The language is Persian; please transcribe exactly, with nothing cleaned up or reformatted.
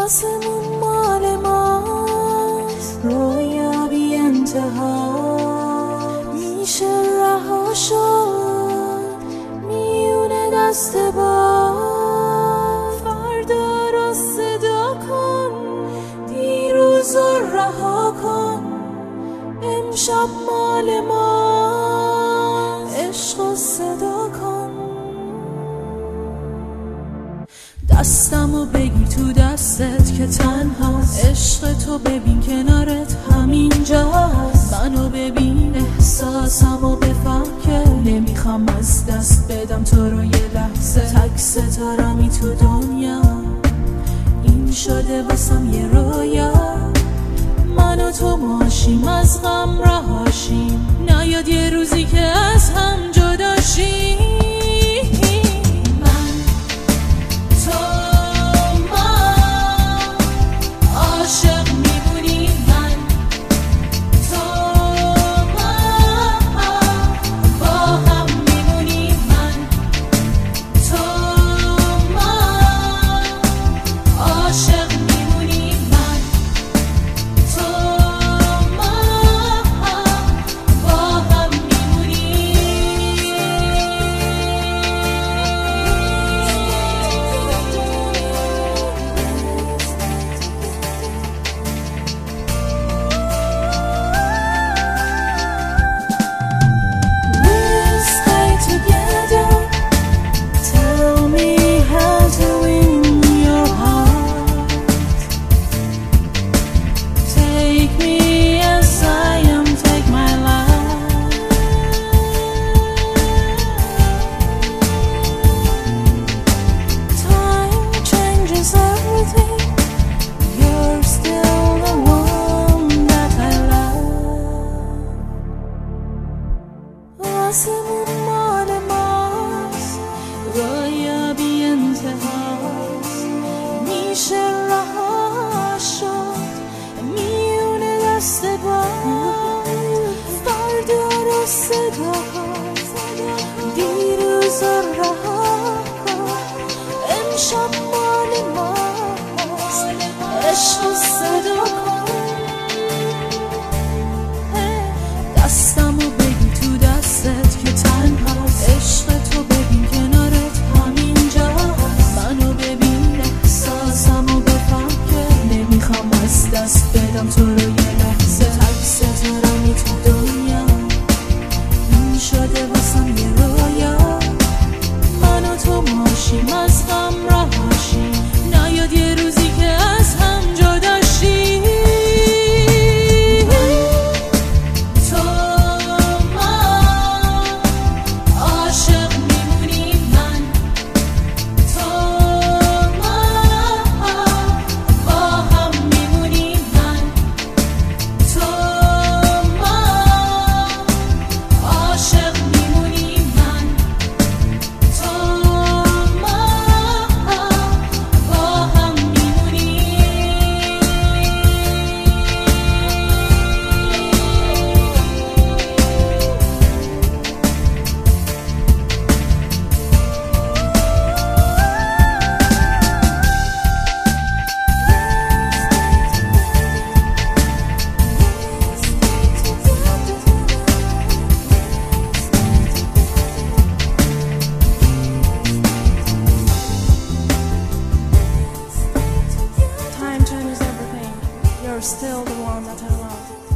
آسمون مال ماست، رویا بی انتها میشه رها شد میونه دست با. فردا رو صدا کن، دیروز رو رها کن، امشب مال ماست، عشق رو صدا کن. دستمو بگیر تو دستت که تنهاست، عشق تو ببین کنارت همینجاست. منو ببین احساسمو بفهم که نمیخوام از دست بدم تو رو یه لحظه. تک ستارمی تو دنیا این شده واسم یه رویا. من و تو ماشیم از غم رهاشیم، نیاد یه روزی که از هم جدا شیم. آسمون مال ماست، رویا بی انتهاست، میشه رها شد میونه دست با. فردا رو صدا کن، دیروز رو رها کن، امشب مال ماست، عشق رو صدا کن. دستمو بگی تو دستت که تنهاست، عشق تو ببین کنارت همینجاست. منو ببین احساسمو بفهم که نمیخوام از دست بدم تو رو یه لحظه. تک ستارمی تو دنیا این شده واسم یه رویا. من و تو ماشیم از غم رهاشیم، نیاد یه روزی که از هم جدا شیم. You're still the one that I love.